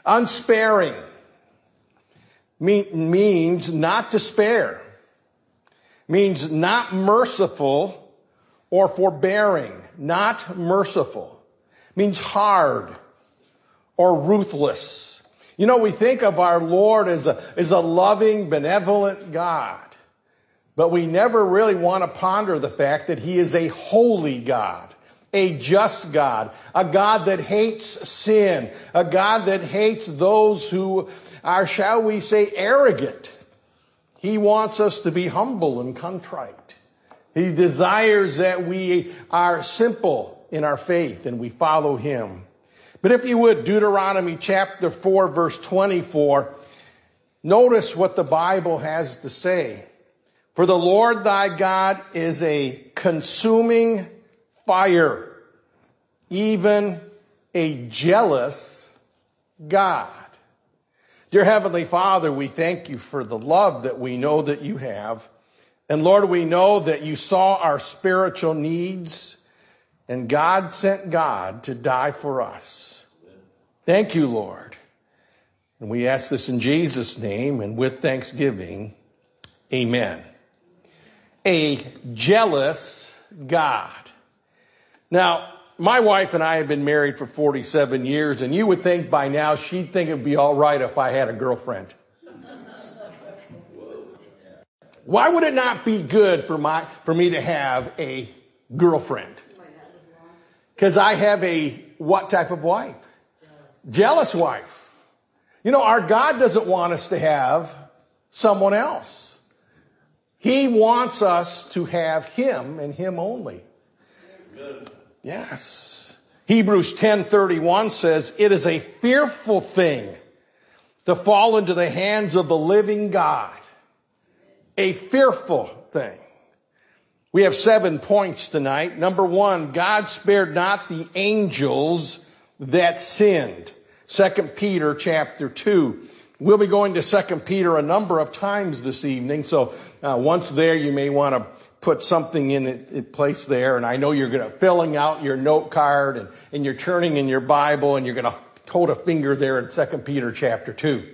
Unsparing means not to spare. Means not merciful or forbearing. Not merciful. Means hard or ruthless. You know, we think of our Lord as a loving, benevolent God. But we never really want to ponder the fact that he is a holy God, a just God, a God that hates sin, a God that hates those who are, shall we say, arrogant. He wants us to be humble and contrite. He desires that we are simple in our faith and we follow him. But if you would, Deuteronomy chapter 4, verse 24, notice what the Bible has to say. For the Lord thy God is a consuming fire, even a jealous God. Dear Heavenly Father, we thank you for the love that we know that you have. And Lord, we know that you saw our spiritual needs, and God sent God to die for us. Thank you, Lord. And we ask this in Jesus' name and with thanksgiving. Amen. A jealous God. Now, my wife and I have been married for 47 years, and you would think by now she'd think it'd be all right if I had a girlfriend. Why would it not be good for me to have a girlfriend? Because I have a what type of wife? Jealous wife. You know, our God doesn't want us to have someone else. He wants us to have him and him only. Good. Yes. Hebrews 10:31 says, it is a fearful thing to fall into the hands of the living God. A fearful thing. We have 7 points tonight. Number 1, God spared not the angels that sinned. 2 Peter chapter 2. We'll be going to 2 Peter a number of times this evening. So once there, you may want to put something in place there. And I know you're going to filling out your note card and you're turning in your Bible and you're going to hold a finger there in 2 Peter chapter 2.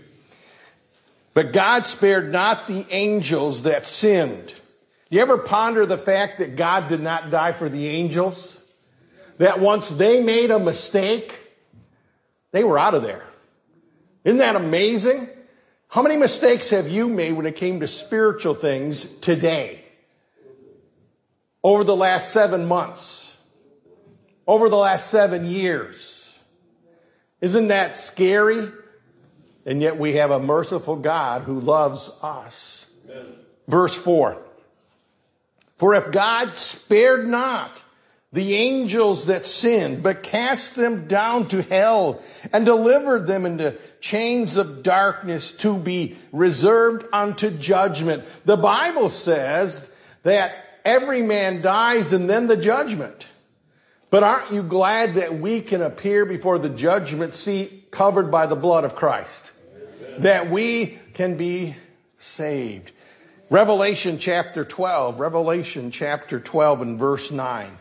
But God spared not the angels that sinned. You ever ponder the fact that God did not die for the angels? That once they made a mistake, they were out of there. Isn't that amazing? How many mistakes have you made when it came to spiritual things today? Over the last 7 months? Over the last 7 years? Isn't that scary? And yet we have a merciful God who loves us. Amen. Verse 4. For if God spared not the angels that sinned, but cast them down to hell and delivered them into chains of darkness to be reserved unto judgment. The Bible says that every man dies and then the judgment. But aren't you glad that we can appear before the judgment seat covered by the blood of Christ? Amen. That we can be saved. Revelation chapter 12 and verse 9.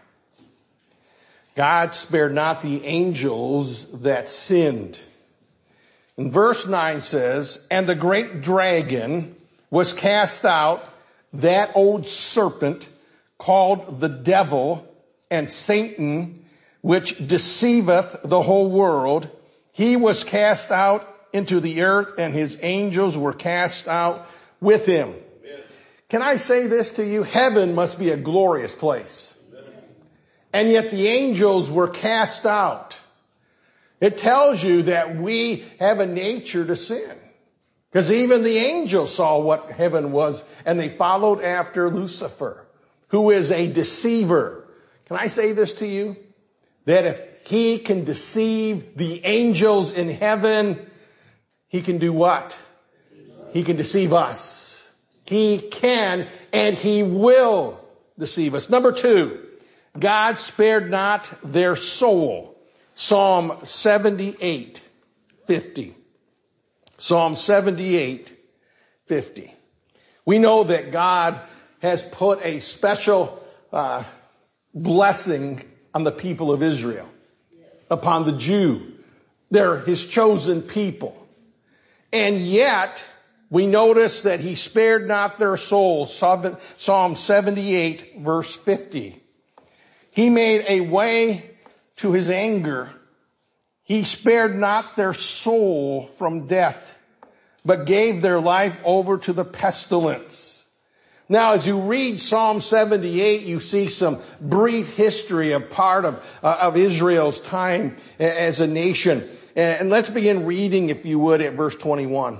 God spared not the angels that sinned. And verse 9 says, and the great dragon was cast out, that old serpent called the devil and Satan, which deceiveth the whole world. He was cast out into the earth, and his angels were cast out with him. Amen. Can I say this to you? Heaven must be a glorious place. And yet the angels were cast out. It tells you that we have a nature to sin. Because even the angels saw what heaven was, and they followed after Lucifer, who is a deceiver. Can I say this to you? That if he can deceive the angels in heaven, he can do what? He can deceive us. He can and he will deceive us. Number 2. God spared not their soul. Psalm 78:50. Psalm 78:50. We know that God has put a special blessing on the people of Israel, upon the Jew, They're his chosen people. And yet, we notice that he spared not their souls. Psalm 78, verse 50. He made a way to his anger. He spared not their soul from death, but gave their life over to the pestilence. Now, as you read Psalm 78, you see some brief history of part of Israel's time as a nation. And let's begin reading, if you would, at verse 21.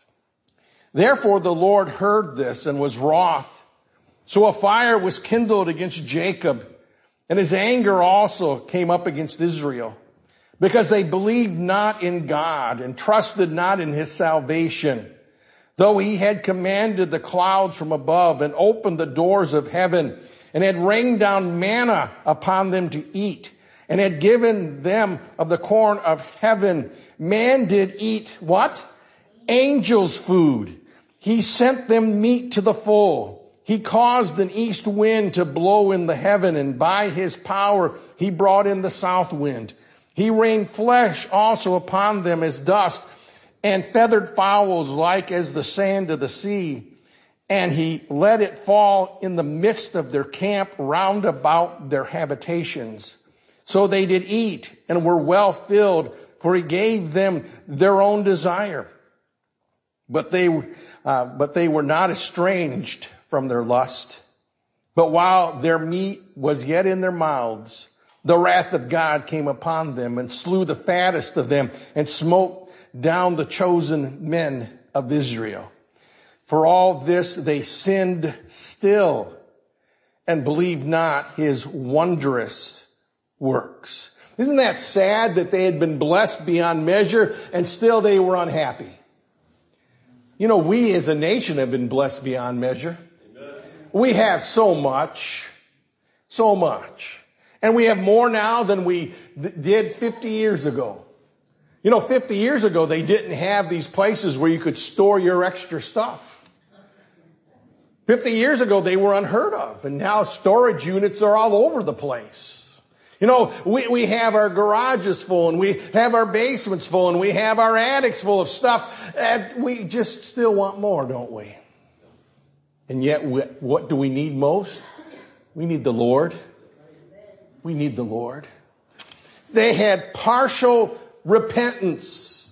Therefore the Lord heard this and was wroth. So a fire was kindled against Jacob, and his anger also came up against Israel, because they believed not in God and trusted not in his salvation, though he had commanded the clouds from above and opened the doors of heaven and had rained down manna upon them to eat and had given them of the corn of heaven. Man did eat what? Angels' food. He sent them meat to the full. He caused an east wind to blow in the heaven, and by his power he brought in the south wind. He rained flesh also upon them as dust, and feathered fowls like as the sand of the sea. And he let it fall in the midst of their camp round about their habitations. So they did eat and were well filled, for he gave them their own desire. But they were not estranged from their lust. But while their meat was yet in their mouths, the wrath of God came upon them and slew the fattest of them and smote down the chosen men of Israel. For all this they sinned still and believed not his wondrous works. Isn't that sad that they had been blessed beyond measure and still they were unhappy? You know, we as a nation have been blessed beyond measure. Amen. We have so much. And we have more now than we did 50 years ago. You know, 50 years ago, they didn't have these places where you could store your extra stuff. 50 years ago, they were unheard of. And now storage units are all over the place. You know, we have our garages full, and we have our basements full, and we have our attics full of stuff. And we just still want more, don't we? And yet, what do we need most? We need the Lord. We need the Lord. They had partial repentance,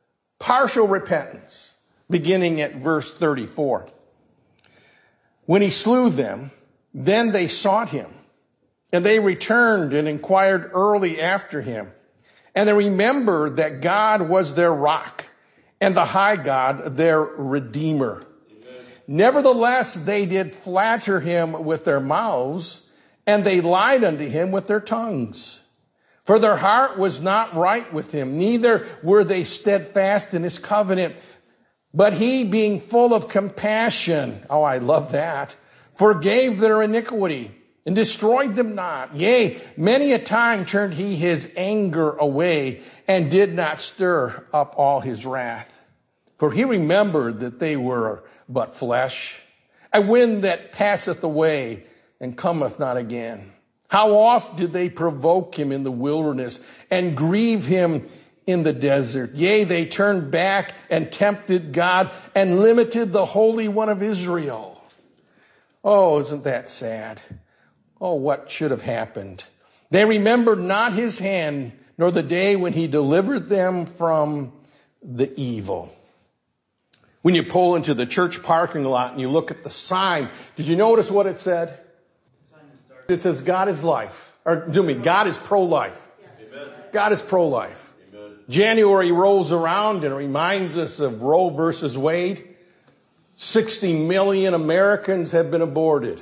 beginning at verse 34. When he slew them, then they sought him, and they returned and inquired early after him. And they remembered that God was their rock, and the high God their Redeemer. Amen. Nevertheless, they did flatter him with their mouths, and they lied unto him with their tongues. For their heart was not right with him, neither were they steadfast in his covenant. But he, being full of compassion, oh, I love that, forgave their iniquity and destroyed them not. Yea, many a time turned he his anger away and did not stir up all his wrath. For he remembered that they were but flesh, a wind that passeth away and cometh not again. How oft did they provoke him in the wilderness and grieve him in the desert? Yea, they turned back and tempted God and limited the Holy One of Israel. Oh, isn't that sad? Oh, what should have happened? They remembered not his hand, nor the day when he delivered them from the evil. When you pull into the church parking lot and you look at the sign, did you notice what it said? It says God is life. Or God is pro-life. Amen. God is pro-life. Amen. January rolls around and it reminds us of Roe versus Wade. 60 million Americans have been aborted.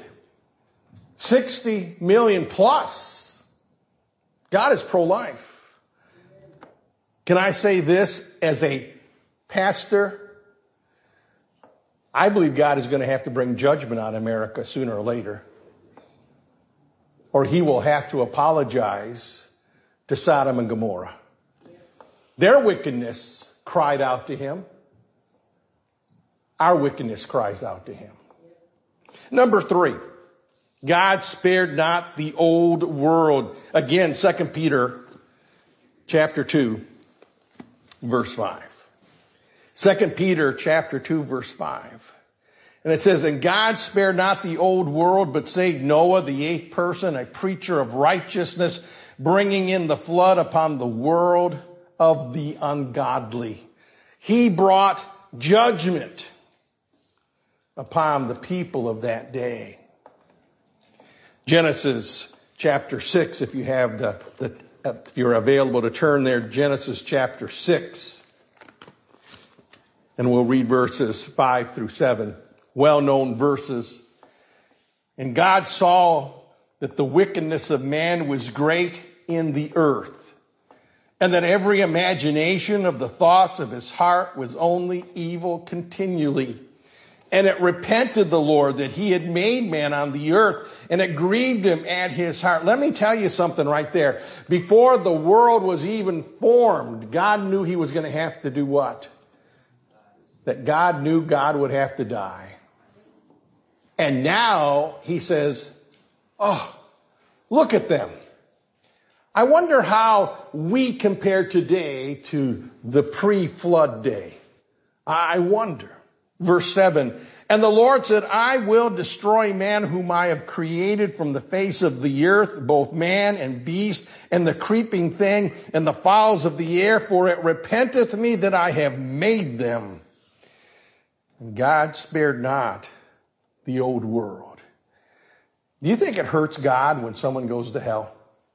60 million plus. God is pro-life. Can I say this as a pastor? I believe God is going to have to bring judgment on America sooner or later. Or he will have to apologize to Sodom and Gomorrah. Their wickedness cried out to him. Our wickedness cries out to him. Number 3, God spared not the old world. Again, 2 Peter chapter 2, verse 5. 2 Peter chapter 2, verse 5. And it says, and God spared not the old world, but saved Noah, the eighth person, a preacher of righteousness, bringing in the flood upon the world of the ungodly. He brought judgment upon the people of that day. Genesis chapter 6, if you have if you're available to turn there, Genesis chapter 6. And we'll read verses 5 through 7. Well-known verses. And God saw that the wickedness of man was great in the earth, and that every imagination of the thoughts of his heart was only evil continually. And it repented the Lord that he had made man on the earth, and it grieved him at his heart. Let me tell you something right there. Before the world was even formed, God knew he was going to have to do what? That God knew God would have to die. And now he says, oh, look at them. I wonder how we compare today to the pre-flood day. I wonder. Verse 7, and the Lord said, I will destroy man whom I have created from the face of the earth, both man and beast, and the creeping thing, and the fowls of the air, for it repenteth me that I have made them. And God spared not the old world. Do you think it hurts God when someone goes to hell?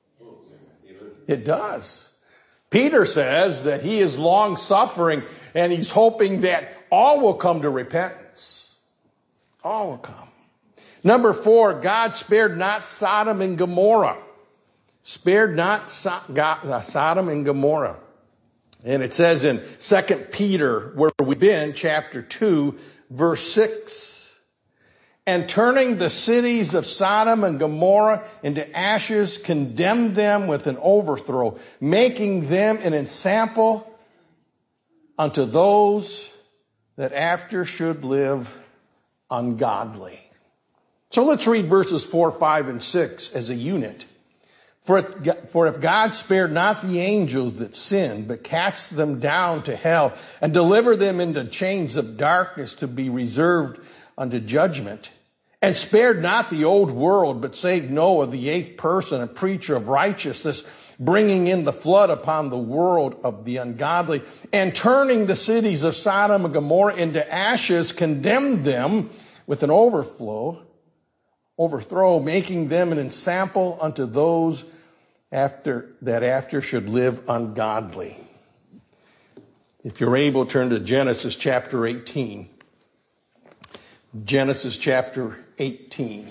It does. Peter says that he is long suffering and he's hoping that all will come to repentance. All will come. Number 4, God spared not Sodom and Gomorrah. Spared not Sodom and Gomorrah. And it says in 2 Peter, where we've been, chapter 2, verse 6. And turning the cities of Sodom and Gomorrah into ashes, condemned them with an overthrow, making them an ensample unto those that after should live ungodly. So let's read verses 4, 5, and 6 as a unit. For if God spared not the angels that sinned, but cast them down to hell, and delivered them into chains of darkness to be reserved unto judgment, and spared not the old world, but saved Noah, the eighth person, a preacher of righteousness, bringing in the flood upon the world of the ungodly, and turning the cities of Sodom and Gomorrah into ashes, condemned them with an overthrow, making them an ensample unto those after should live ungodly. If you're able, turn to Genesis chapter 18. Genesis chapter 18.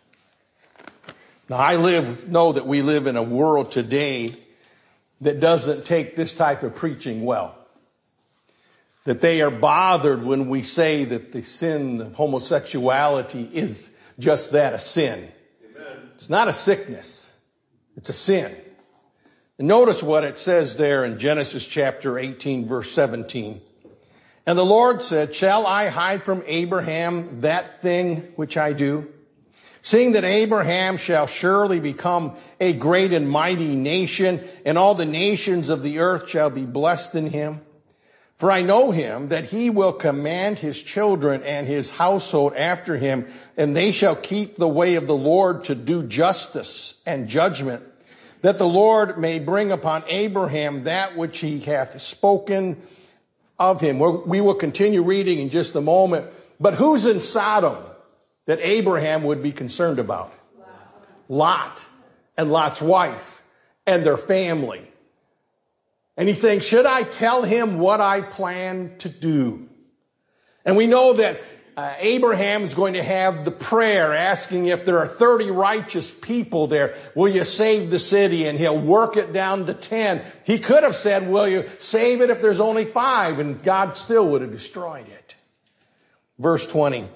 Now, I know that we live in a world today that doesn't take this type of preaching well. That they are bothered when we say that the sin of homosexuality is just that, a sin. Amen. It's not a sickness. It's a sin. And notice what it says there in Genesis chapter 18, verse 17. And the Lord said, shall I hide from Abraham that thing which I do? Seeing that Abraham shall surely become a great and mighty nation, and all the nations of the earth shall be blessed in him. For I know him, that he will command his children and his household after him, and they shall keep the way of the Lord to do justice and judgment, that the Lord may bring upon Abraham that which he hath spoken of him. We will continue reading in just a moment. But who's in Sodom that Abraham would be concerned about? Lot and Lot's wife and their family. And he's saying, should I tell him what I plan to do? And we know that Abraham is going to have the prayer asking if there are 30 righteous people there, will you save the city? And he'll work it down to 10. He could have said, will you save it if there's only 5? And God still would have destroyed it. Verse 20.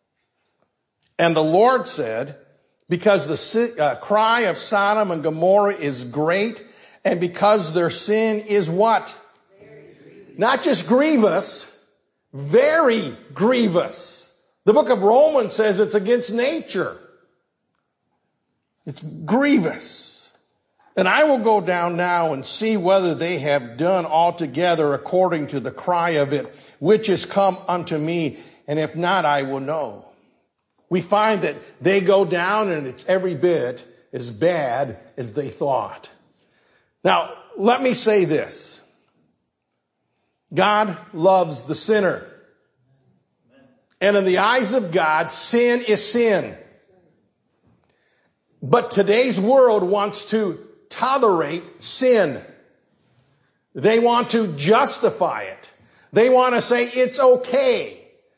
And the Lord said, because the cry of Sodom and Gomorrah is great, and because their sin is what? Not just grievous, very grievous. The book of Romans says it's against nature. It's grievous. And I will go down now and see whether they have done altogether according to the cry of it, which is come unto me. And if not, I will know. We find that they go down and it's every bit as bad as they thought. Now, let me say this. God loves the sinner. And in the eyes of God, sin is sin. But today's world wants to tolerate sin. They want to justify it. They want to say it's okay.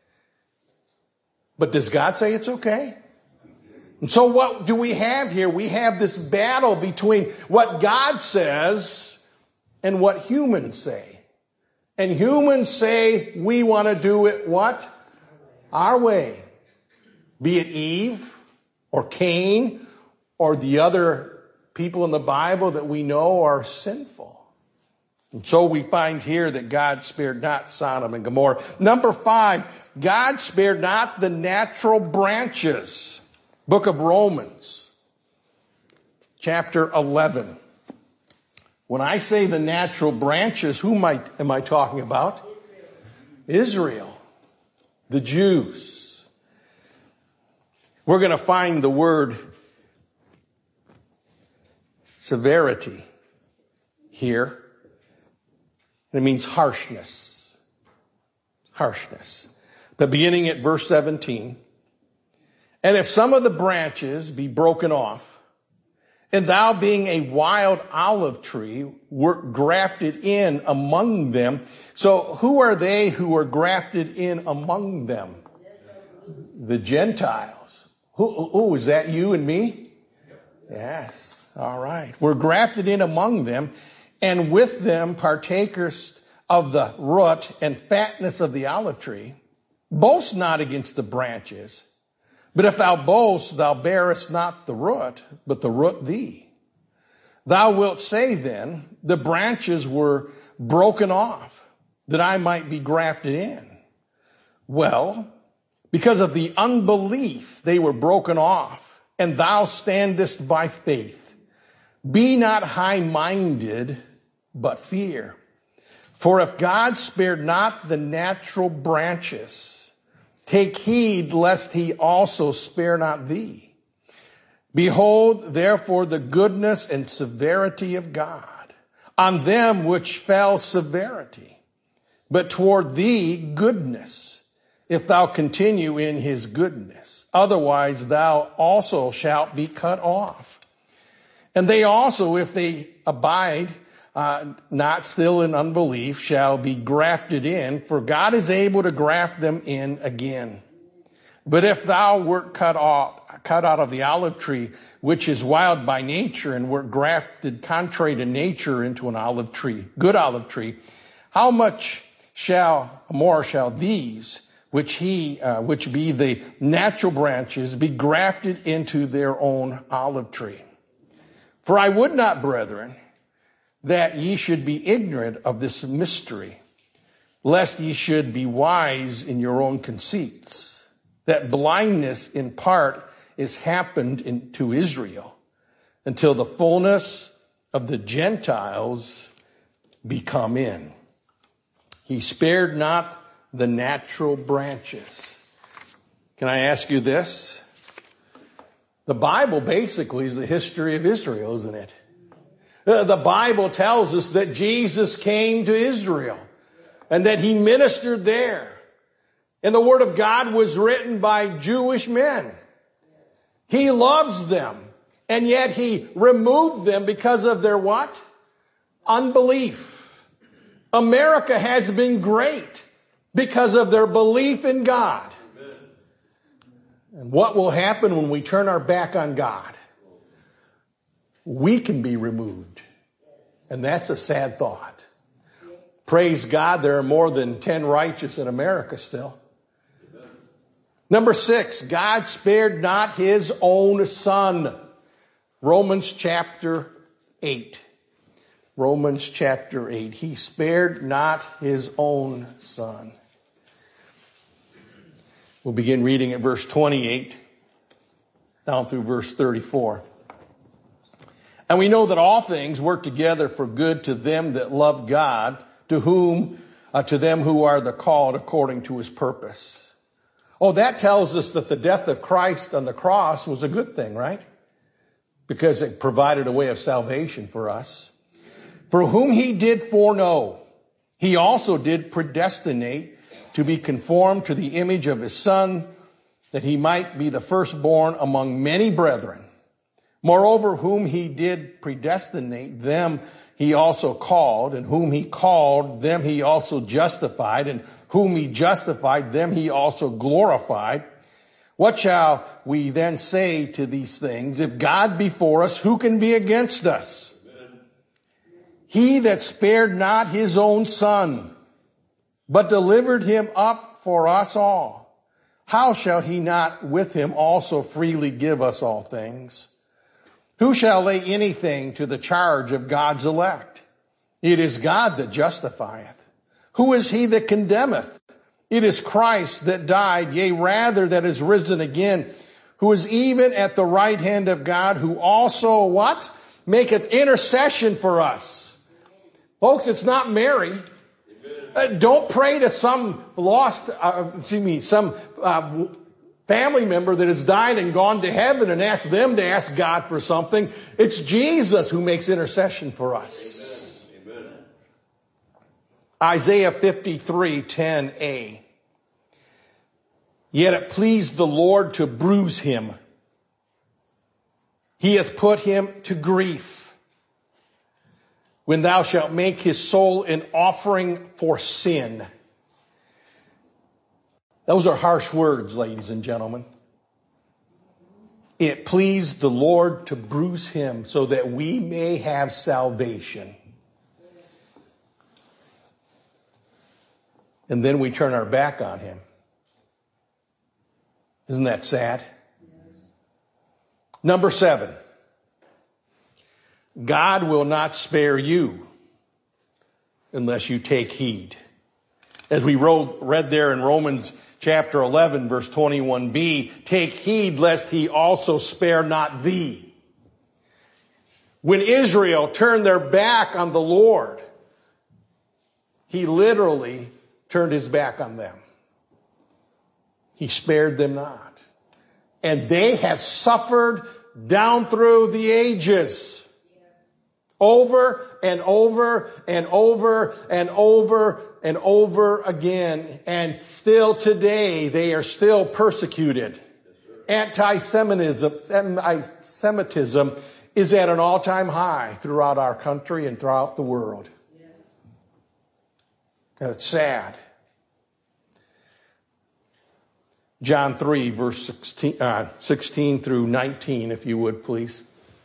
But does God say it's okay? And so what do we have here? We have this battle between what God says and what humans say. And humans say we want to do it what? Our way. Be it Eve or Cain or the other people in the Bible that we know are sinful. And so we find here that God spared not Sodom and Gomorrah. Number 5, God spared not the natural branches. Book of Romans, chapter 11. When I say the natural branches, who am I talking about? Israel, the Jews. We're going to find the word severity here. It means harshness. Harshness. But beginning at verse 17. And if some of the branches be broken off, and thou being a wild olive tree wert grafted in among them. So who are they who are grafted in among them? The Gentiles. Who is that, you and me? Yes. All right. We're grafted in among them, and with them partakers of the root and fatness of the olive tree. Boast not against the branches. But if thou boast, thou bearest not the root, but the root thee. Thou wilt say then, the branches were broken off, that I might be grafted in. Well, because of the unbelief they were broken off, and thou standest by faith. Be not high-minded, but fear. For if God spared not the natural branches, take heed lest he also spare not thee. Behold, therefore, the goodness and severity of God. On them which fell severity, but toward thee goodness, if thou continue in his goodness. Otherwise thou also shalt be cut off. And they also, if they abide not still in unbelief, shall be grafted in, for God is able to graft them in again. But if thou wert cut out of the olive tree, which is wild by nature, and wert grafted contrary to nature into an olive tree, good olive tree, how much more shall these, which be the natural branches, be grafted into their own olive tree? For I would not, brethren, that ye should be ignorant of this mystery, lest ye should be wise in your own conceits, that blindness in part is happened to Israel, until the fullness of the Gentiles be come in. He spared not the natural branches. Can I ask you this? The Bible basically is the history of Israel, isn't it? The Bible tells us that Jesus came to Israel and that he ministered there. And the Word of God was written by Jewish men. He loves them. And yet he removed them because of their what? Unbelief. America has been great because of their belief in God. And what will happen when we turn our back on God? We can be removed. And that's a sad thought. Praise God, there are more than 10 righteous in America still. Number 6, God spared not his own son. Romans chapter 8. Romans chapter 8. He spared not his own son. We'll begin reading at verse 28 down through verse 34. And we know that all things work together for good to them that love God, to them who are the called according to his purpose. Oh, that tells us that the death of Christ on the cross was a good thing, right? Because it provided a way of salvation for us. For whom he did foreknow, he also did predestinate to be conformed to the image of his Son, that he might be the firstborn among many brethren. Moreover, whom he did predestinate, them he also called, and whom he called, them he also justified, and whom he justified, them he also glorified. What shall we then say to these things? If God be for us, who can be against us? Amen. He that spared not his own Son, but delivered him up for us all, how shall he not with him also freely give us all things? Who shall lay anything to the charge of God's elect? It is God that justifieth. Who is he that condemneth? It is Christ that died, yea, rather that is risen again, who is even at the right hand of God, who also, what? Maketh intercession for us. Folks, it's not Mary. Don't pray to some family member that has died and gone to heaven and ask them to ask God for something. It's Jesus who makes intercession for us. Amen. Amen. Isaiah 53:10a. Yet it pleased the Lord to bruise him. He hath put him to grief. When thou shalt make his soul an offering for sin. Those are harsh words, ladies and gentlemen. It pleased the Lord to bruise him so that we may have salvation. And then we turn our back on him. Isn't that sad? Number 7. God will not spare you unless you take heed. As we read there in Romans chapter 11, verse 21b, take heed lest he also spare not thee. When Israel turned their back on the Lord, he literally turned his back on them. He spared them not. And they have suffered down through the ages. Over and over and over and over and over again. And still today, they are still persecuted. Anti-Semitism is at an all-time high throughout our country and throughout the world. And it's sad. John 3, verse 16 through 19, if you would, please.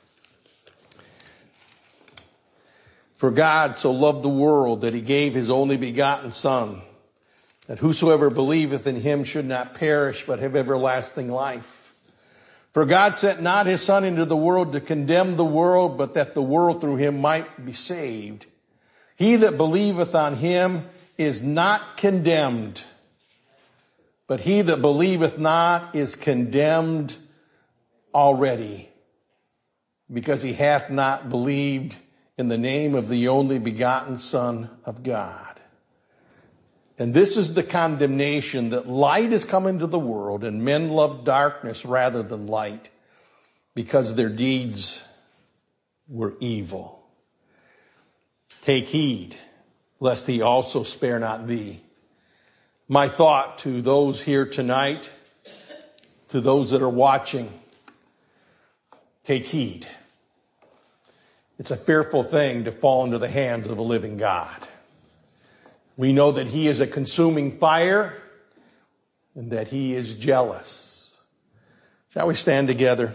For God so loved the world that he gave his only begotten Son, that whosoever believeth in him should not perish, but have everlasting life. For God sent not his Son into the world to condemn the world, but that the world through him might be saved. He that believeth on him is not condemned, but he that believeth not is condemned already, because he hath not believed in the name of the only begotten Son of God. And this is the condemnation, that light is come into the world, and men love darkness rather than light, because their deeds were evil. Take heed, lest he also spare not thee. My thought to those here tonight, to those that are watching, take heed. It's a fearful thing to fall into the hands of a living God. We know that he is a consuming fire and that he is jealous. Shall we stand together?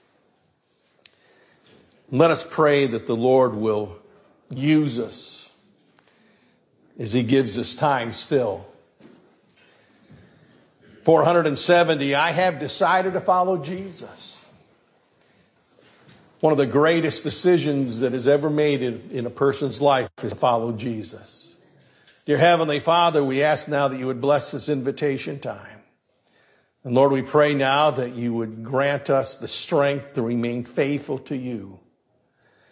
Let us pray that the Lord will use us as he gives us time still. 470, I have decided to follow Jesus. One of the greatest decisions that is ever made in a person's life is to follow Jesus. Dear Heavenly Father, we ask now that you would bless this invitation time. And Lord, we pray now that you would grant us the strength to remain faithful to you.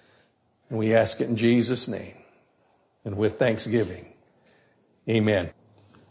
And we ask it in Jesus' name and with thanksgiving. Amen.